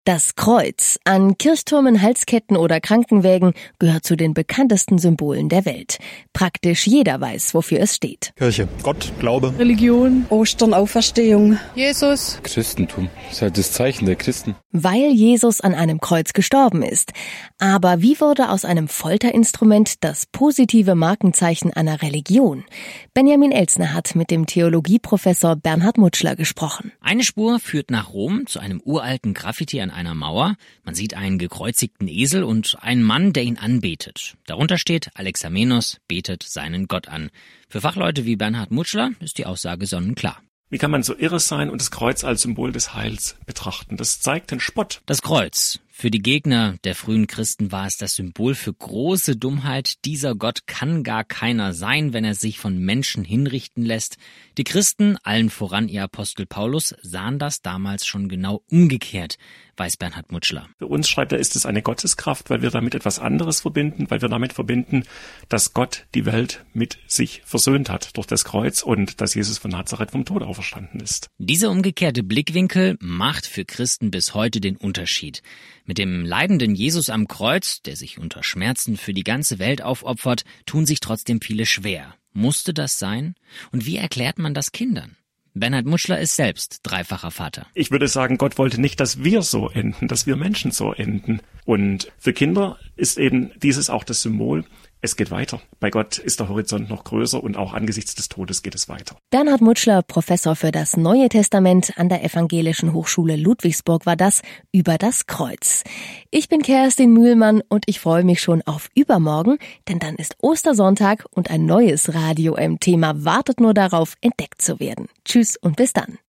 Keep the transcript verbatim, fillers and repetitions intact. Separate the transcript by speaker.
Speaker 1: Das Kreuz an Kirchtürmen, Halsketten oder Krankenwägen gehört zu den bekanntesten Symbolen der Welt. Praktisch jeder weiß, wofür es steht.
Speaker 2: Kirche, Gott, Glaube,
Speaker 3: Religion,
Speaker 4: Ostern, Auferstehung,
Speaker 3: Jesus,
Speaker 5: Christentum. Das ist halt das Zeichen der Christen.
Speaker 1: Weil Jesus an einem Kreuz gestorben ist. Aber wie wurde aus einem Folterinstrument das positive Markenzeichen einer Religion? Benjamin Elzner hat mit dem Theologieprofessor Bernhard Mutschler gesprochen.
Speaker 6: Eine Spur führt nach Rom zu einem uralten Graffiti an einer Mauer. Man sieht einen gekreuzigten Esel und einen Mann, der ihn anbetet. Darunter steht, Alexamenos betet seinen Gott an. Für Fachleute wie Bernhard Mutschler ist die Aussage sonnenklar.
Speaker 2: Wie kann man so irre sein und das Kreuz als Symbol des Heils betrachten? Das zeigt den Spott.
Speaker 6: Das Kreuz. Für die Gegner der frühen Christen war es das Symbol für große Dummheit. Dieser Gott kann gar keiner sein, wenn er sich von Menschen hinrichten lässt. Die Christen, allen voran ihr Apostel Paulus, sahen das damals schon genau umgekehrt, weiß Bernhard Mutschler.
Speaker 2: Für uns, schreibt er, ist es eine Gotteskraft, weil wir damit etwas anderes verbinden, weil wir damit verbinden, dass Gott die Welt mit sich versöhnt hat durch das Kreuz und dass Jesus von Nazareth vom Tod auferstanden ist.
Speaker 6: Dieser umgekehrte Blickwinkel macht für Christen bis heute den Unterschied. Mit dem leidenden Jesus am Kreuz, der sich unter Schmerzen für die ganze Welt aufopfert, tun sich trotzdem viele schwer. Musste das sein? Und wie erklärt man das Kindern? Bernhard Mutschler ist selbst dreifacher Vater.
Speaker 2: Ich würde sagen, Gott wollte nicht, dass wir so enden, dass wir Menschen so enden. Und für Kinder ist eben dieses auch das Symbol, es geht weiter. Bei Gott ist der Horizont noch größer und auch angesichts des Todes geht es weiter.
Speaker 1: Bernhard Mutschler, Professor für das Neue Testament an der Evangelischen Hochschule Ludwigsburg, war das über das Kreuz. Ich bin Kerstin Mühlmann und ich freue mich schon auf übermorgen, denn dann ist Ostersonntag und ein neues Radio M-Thema wartet nur darauf, entdeckt zu werden. Tschüss und bis dann.